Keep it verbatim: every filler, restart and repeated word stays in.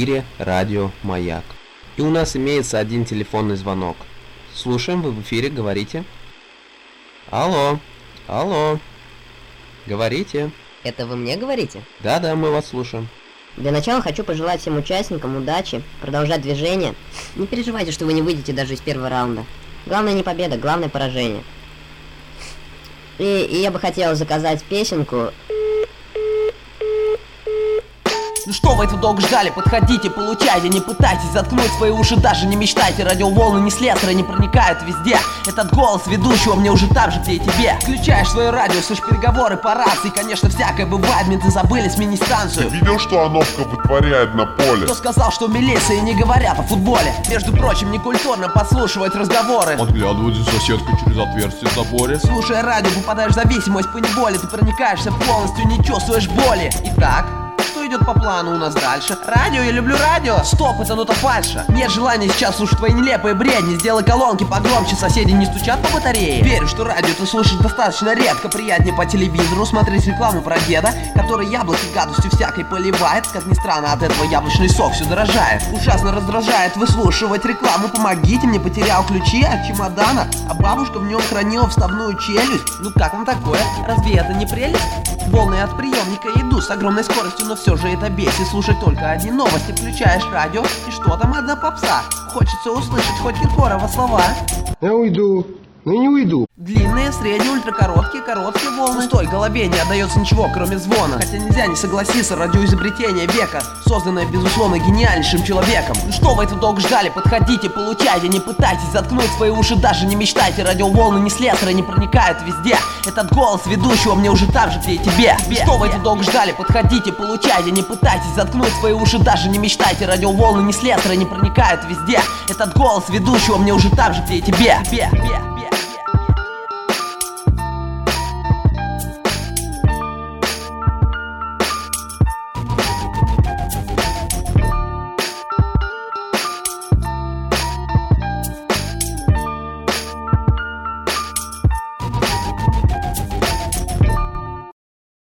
эфире радио «Маяк». И у нас имеется один телефонный звонок. Слушаем, вы в эфире, говорите. Алло, алло, говорите. Это вы мне говорите? Да-да, мы вас слушаем. Для начала хочу пожелать всем участникам удачи, продолжать движение. Не переживайте, что вы не выйдете даже из первого раунда. Главное не победа, главное поражение. И, и я бы хотел заказать песенку. Ну что вы это долго ждали? Подходите, получайте, не пытайтесь заткнуть свои уши, даже не мечтайте. Радиоволны не слесаря, не проникают везде. Этот голос ведущего мне уже там же, где и тебе. Включаешь свое радио, слышишь переговоры по рации. Конечно, всякое бывает, менты забыли сменить станцию. Ты видел, что Ановка вытворяет на поле? Кто сказал, что в милиции не говорят о футболе? Между прочим, некультурно подслушивать разговоры, подглядывать за соседкой через отверстие в заборе. Слушая радио, попадаешь в зависимость по неволе. Ты проникаешься полностью, не чувствуешь боли. Итак, что идет по плану у нас дальше? Радио, я люблю радио. Стоп, это ну-то фальша. Нет желания сейчас слушать твои нелепые бредни. Сделай колонки погромче, соседи не стучат по батарее. Верю, что радио ты слушаешь достаточно редко. Приятнее по телевизору смотреть рекламу про деда, который яблоки гадостью всякой поливает. Как ни странно, от этого яблочный сок все дорожает. Ужасно раздражает выслушивать рекламу. Помогите, мне потерял ключи от чемодана, а бабушка в нем хранила вставную челюсть. Ну как вам такое? Разве это не прелесть? Волны от приемника идут с огромной скоростью, но все же это бесит. Слушать только одни новости, включаешь радио, и что там одна попса? Хочется услышать хоть Киркорова слова. Я уйду, но не уйду. Длинные, средние, ультракороткие, короткие волны. В той голове не отдается ничего, кроме звона. Хотя нельзя не согласиться, радиоизобретение века, созданное, безусловно, гениальнейшим человеком. Ну что вы это долго ждали? Подходите, получайте, не пытайтесь заткнуть свои уши, даже не мечтайте. Радиоволны не слесаря, не проникают везде. Этот голос ведущего мне уже там же, где и тебе. Ну что вы это долго ждали? Подходите, получайте, не пытайтесь заткнуть свои уши, даже не мечтайте. Радиоволны не слесаря, не проникают везде. Этот голос ведущего мне уже там же, где и тебе.